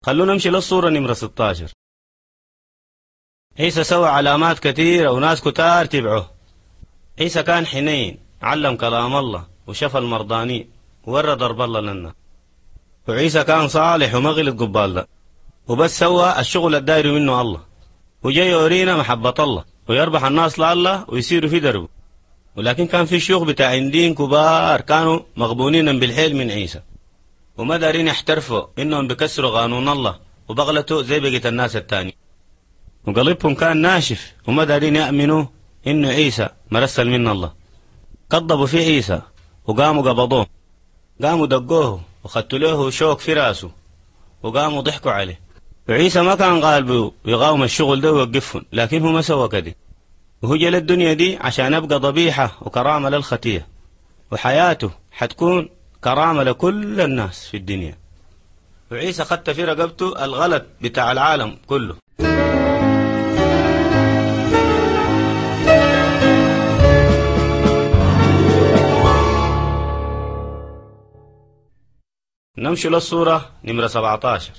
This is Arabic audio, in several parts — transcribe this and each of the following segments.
خلونا نمشي للصورة نمرة 16. عيسى سوى علامات كثيرة وناس كتار تبعه. عيسى كان حنين، علم كلام الله وشفى المرضانين وورى ضرب الله لنا. وعيسى كان صالح وما غلط قبال ده، وبس سوى الشغل الداير منه الله، وجاي يورينا محبة الله ويربح الناس لله ويسيروا في دربه. ولكن كان في شيوخ بتاع دين كبار كانوا مغبونين بالحيل من عيسى، وما دارين يحترفوا انهم بكسروا قانون الله وبغلطوا زي بقية الناس التاني، وقلبهم كان ناشف وما دارين يأمنوا انه عيسى مرسل من الله. كذبوا في عيسى وقاموا قبضوه، قاموا دقوه وخدتوا له شوك في راسه وقاموا ضحكوا عليه. وعيسى ما كان قالبه يقاوم الشغل ده ويوقفهم، لكن هو ما سوى كده، وهو جاء للدنيا دي عشان يبقى ضبيحة وكرامة للخطية، وحياته حتكون كرامة لكل الناس في الدنيا. وعيسى خدت في رقبته الغلط بتاع العالم كله. نمشي للصورة نمرة 17.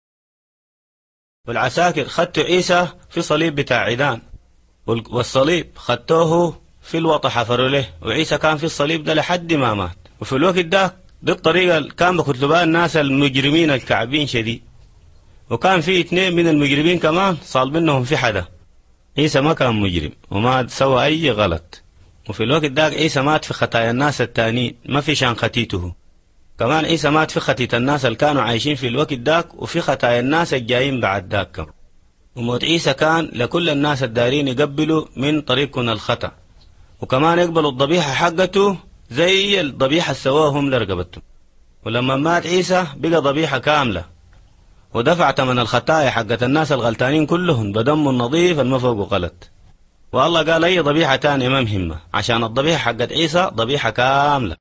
والعساكر خدتوا عيسى في صليب بتاع عيدان، والصليب خدتوه في الوطا حفروا له، وعيسى كان في الصليب ده لحد ما مات. وفي الوقت ده دي الطريقة اللي كان بكتلبها الناس المجرمين الكعبين شديد، وكان في 2 من المجرمين كمان صالبينهم في حدا. عيسى ما كان مجرم وما سوى أي غلط، وفي الوقت ده عيسى مات في خطايا الناس التانيين، ما في شان خطيته. كمان عيسى مات في خطية الناس اللي كانوا عايشين في الوقت داك وفي خطايا الناس الجايين بعد داك. وموت عيسى كان لكل الناس الدارين يقبلوا من طريقكم الخطأ، وكمان يقبلوا الضبيحة حقته زي الضبيحة سواهم لرقبتهم. ولما مات عيسى بقى ضبيحة كاملة، ودفع ثمن الخطايا حقت الناس الغلطانين كلهم بدم النظيف المفوق غلط. والله قال أي ضبيحة تانية ما مهمة، عشان الضبيحة حقت عيسى ضبيحة كاملة.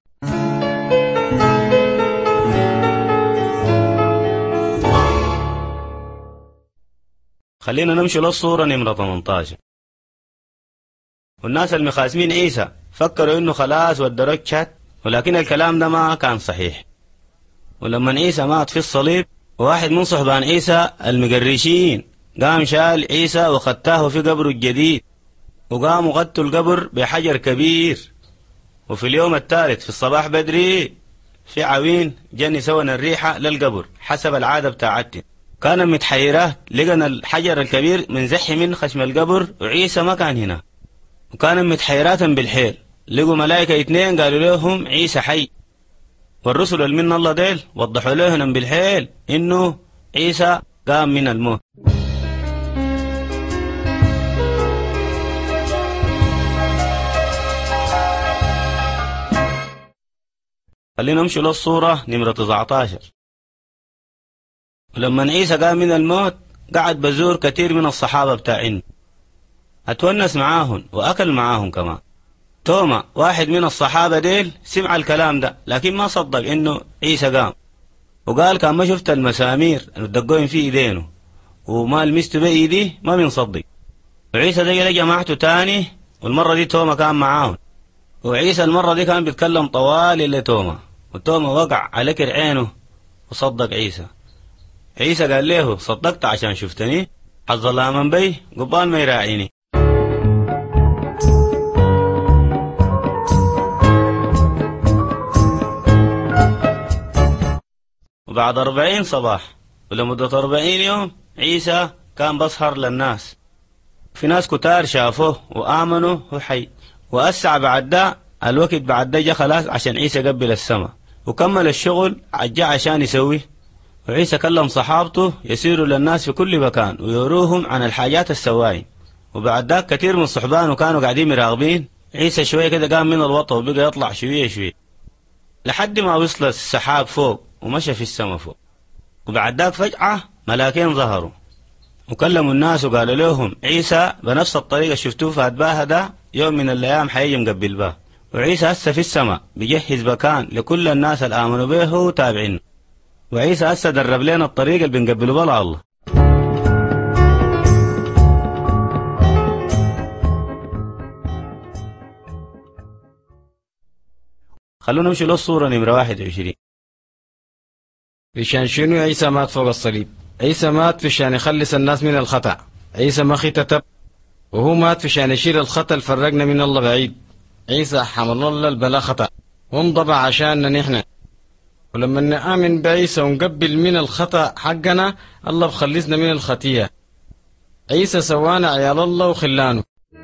خلينا نمشي للصورة نمرة 18. والناس المخاسمين عيسى فكروا انه خلاص ودرك شات، ولكن الكلام ده ما كان صحيح. ولما عيسى مات في الصليب، واحد من صحبان عيسى المقرشين قام شال عيسى وخدتاه في قبره الجديد، وقاموا غطوا القبر بحجر كبير. وفي اليوم الثالث في الصباح بدري في عوين جاني سونا الريحة للقبر حسب العادة بتاعتي. كان متحيرات، لقنا الحجر الكبير منزحي من خشم القبر وعيسى ما كان هنا، وكان متحيرات بالحيل. لقوا ملائكة 2 قالوا لهم عيسى حي، والرسل اللي من الله ديل وضحوا لهم بالحيل انه عيسى قام من الموت. خلينا نمشي للصورة نمرة 19. ولما عيسى قام من الموت قعد بزور كثير من الصحابة بتاعين، اتونس معاهم واكل معاهم كمان. توما واحد من الصحابة ديل سمع الكلام ده، لكن ما صدق انه عيسى قام، وقال كان ما شفت المسامير الدقوين في ايدينه وما لمست بايدي ما بنصدق. وعيسى ده جا جماعته تاني، والمرة دي توما كان معاهم، وعيسى المرة دي كان بيتكلم طوال اللي توما، وتوما وقع على كر عينه وصدق عيسى. عيسى قال له صدقت عشان شفتني؟ حظ الله من بي قبال ما يراعيني. وبعد 40 صباح ولمدة 40 يوم عيسى كان بصهر للناس، في ناس كتار شافوه وآمنوا وحي. وأسع بعد ده الوقت بعد ده جا خلاص عشان عيسى قبل السماء وكمل الشغل جا عشان يسويه. وعيسى كلم صحابته يسيروا للناس في كل مكان ويروهم عن الحاجات السواين. وبعد ذاك كثير من صحبانه كانوا قاعدين مراقبين عيسى. شوية كده قام من الوطا وبقى يطلع شوية شوية لحد ما وصل السحاب فوق ومشى في السماء فوق. وبعد ذاك فجأة ملاكين ظهروا وكلموا الناس وقالوا لهم عيسى بنفس الطريقة شفتوه في أتباها ده يوم من الأيام حيجي مقبل باه. وعيسى هسه في السماء بيجهز مكان لكل الناس اللي آمنوا به وتابعينه. وعيسى هسه درب لنا الطريقة اللي بنقبله بها الله. خلونا نمشي للصورة نمرة 21. عشان شنو عيسى مات فوق الصليب؟ عيسى مات فيشان يخلص الناس من الخطأ. عيسى ما ختتب، وهو مات فيشان يشيل الخطأ اللي فرقنا من الله بعيد. عيسى حمل الله البلا خطأ وانضبع عشاننا نحن، ولما نآمن بعيسى ونقبل من الخطأ حقنا الله بخلصنا من الخطية. عيسى سوانا عيال الله وخلانه.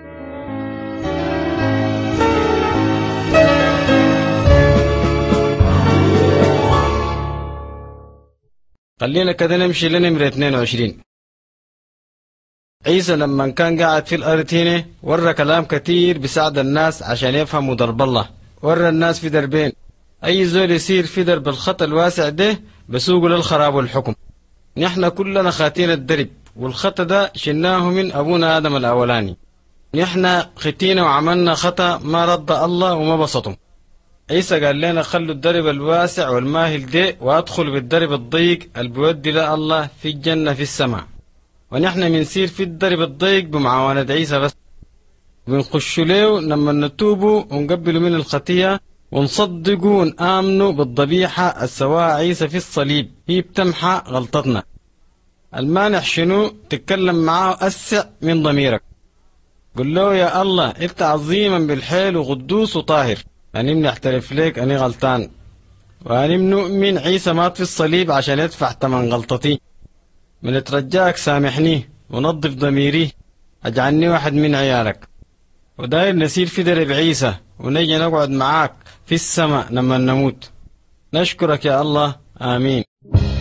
خلينا كده نمشي لنمرة 22. عيسى لما كان قاعد في الأرض هنا ورى كلام كتير بيساعد الناس عشان يفهموا درب الله. ورى الناس في دربين، أي زول يصير في درب الخطأ الواسع ده بسوقه للخراب والحكم. نحن كلنا خاتين الدرب، والخطأ ده شلناه من أبونا آدم الأولاني. نحن خطينا وعملنا خطأ ما رضى الله وما بسطه. عيسى قال لنا خلوا الدرب الواسع والماهل ده وادخلوا بالدرب الضيق اللي بيودي الله في الجنة في السماء. ونحن منسير في الدرب الضيق بمعاونة عيسى بس، بنخش له لما نتوبوا ونقبلوا من الخطية ونصدقوا ونآمنوا بالذبيحة السواء عيسى في الصليب، هي بتمحى غلطتنا. المانع شنو؟ تتكلم معاه أسع من ضميرك، قل له يا الله انت عظيما بالحيل وقدوس وطاهر، أنا نعترف لك أني غلطان، وأنا نؤمن عيسى مات في الصليب عشان يدفع تمن غلطتي. بنترجاك سامحني ونظف ضميري، اجعلني واحد من عيالك، وداير نسير في درب عيسى ونجي نقعد معاك في السماء لما نموت. نشكرك يا الله، آمين.